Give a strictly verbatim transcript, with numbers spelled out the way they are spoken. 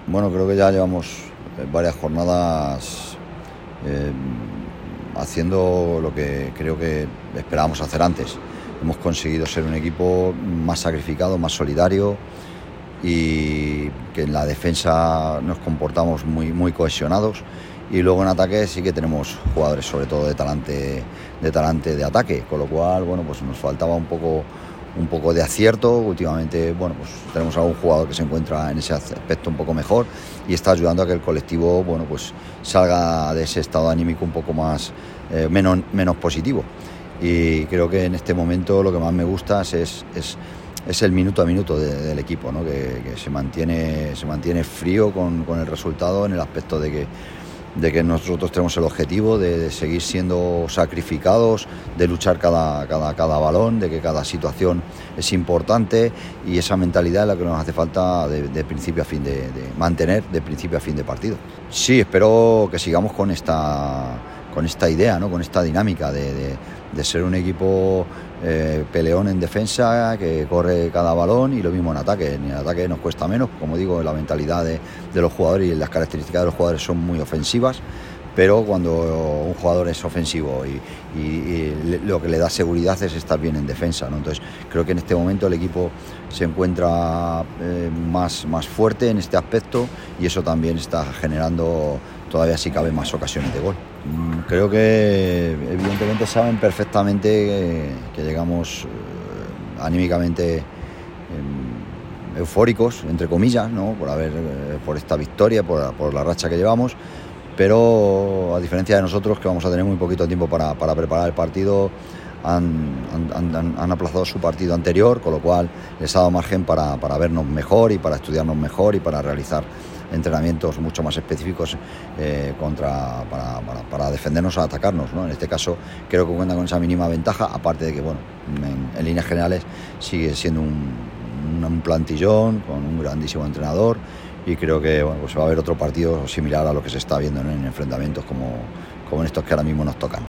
Bueno, creo que ya llevamos varias jornadas eh, haciendo lo que creo que esperábamos hacer antes. Hemos conseguido ser un equipo más sacrificado, más solidario, y que en la defensa nos comportamos muy, muy cohesionados, y luego en ataque sí que tenemos jugadores sobre todo de talante de talante de ataque, con lo cual bueno, pues nos faltaba un poco un poco de acierto. Últimamente bueno, pues tenemos algún jugador que se encuentra en ese aspecto un poco mejor y está ayudando a que el colectivo bueno, pues salga de ese estado anímico un poco más eh, menos, menos positivo. Y creo que en este momento lo que más me gusta es, es, es el minuto a minuto de, del equipo, ¿no? que, que se mantiene se mantiene frío con, con el resultado, en el aspecto de que de que nosotros tenemos el objetivo de, de seguir siendo sacrificados, de luchar cada, cada, cada balón, de que cada situación es importante, y esa mentalidad es la que nos hace falta de, de principio a fin de, de mantener de principio a fin de partido. Sí, espero que sigamos con esta con esta idea, ¿no? Con esta dinámica de, de, de ser un equipo eh, peleón en defensa, que corre cada balón, y lo mismo en ataque. En el ataque nos cuesta menos, como digo, la mentalidad de, de los jugadores y las características de los jugadores son muy ofensivas, pero cuando un jugador es ofensivo y, y, y lo que le da seguridad es estar bien en defensa, ¿no? Entonces creo que en este momento el equipo se encuentra eh, más, más fuerte en este aspecto, y eso también está generando todavía, si cabe, más ocasiones de gol. Creo que evidentemente saben perfectamente que, que llegamos eh, anímicamente eh, eufóricos, entre comillas, ¿no? por haber eh, por esta victoria, por, por la racha que llevamos, pero a diferencia de nosotros, que vamos a tener muy poquito tiempo para, para preparar el partido, han, han, han, han aplazado su partido anterior, con lo cual les ha dado margen para, para vernos mejor y para estudiarnos mejor y para realizar entrenamientos mucho más específicos eh, contra, para, para, para defendernos o atacarnos, ¿no? En este caso creo que cuenta con esa mínima ventaja, aparte de que bueno, en, en líneas generales sigue siendo un, un plantillón con un grandísimo entrenador, y creo que bueno, pues va a haber otro partido similar a lo que se está viendo, ¿no? En enfrentamientos como, como en estos que ahora mismo nos tocan.